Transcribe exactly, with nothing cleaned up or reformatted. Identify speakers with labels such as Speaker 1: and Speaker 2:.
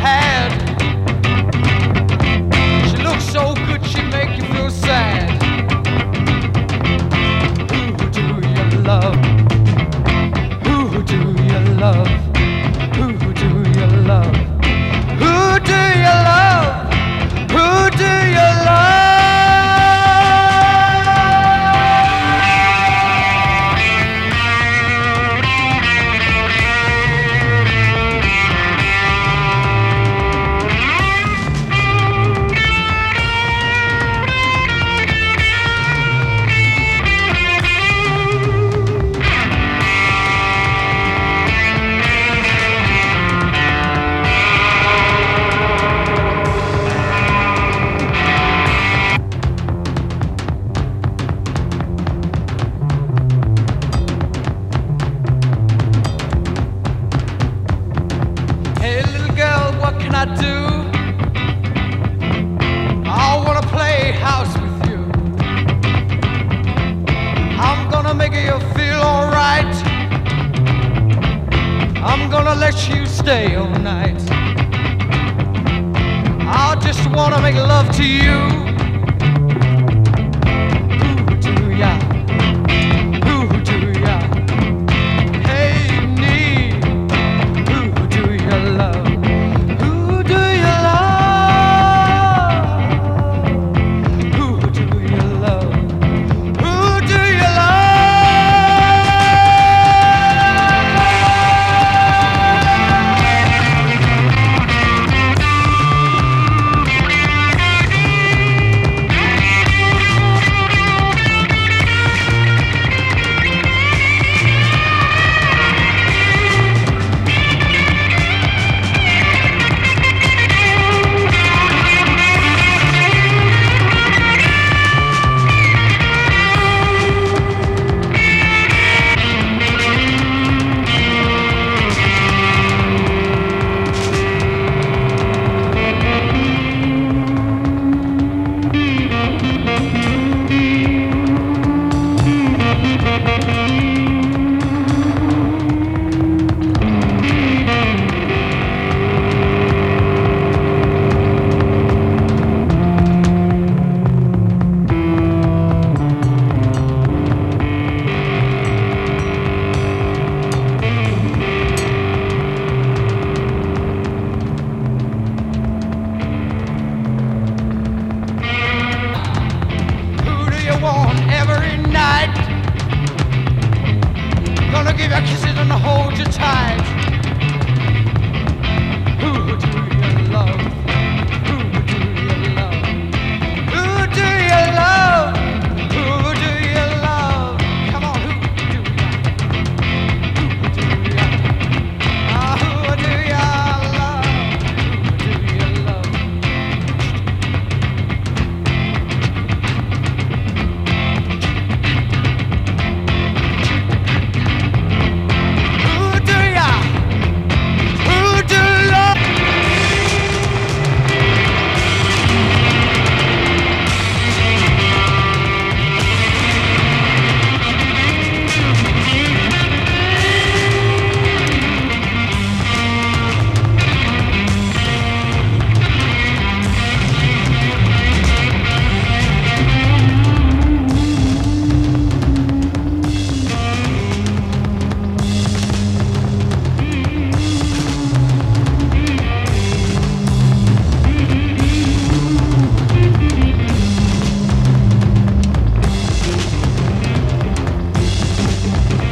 Speaker 1: had. She looks so good, she make you feel sad. Who do you love? Who do you love? Who do you love? Who do you love? Who do you love? What can I do? I wanna play house with you. I'm gonna make you feel alright. I'm gonna let you stay all night. I just wanna make love to you. Who do ya? Who do ya? Hey, me. Who do you love? Every night, gonna give you kisses and hold you tight. Who do you love?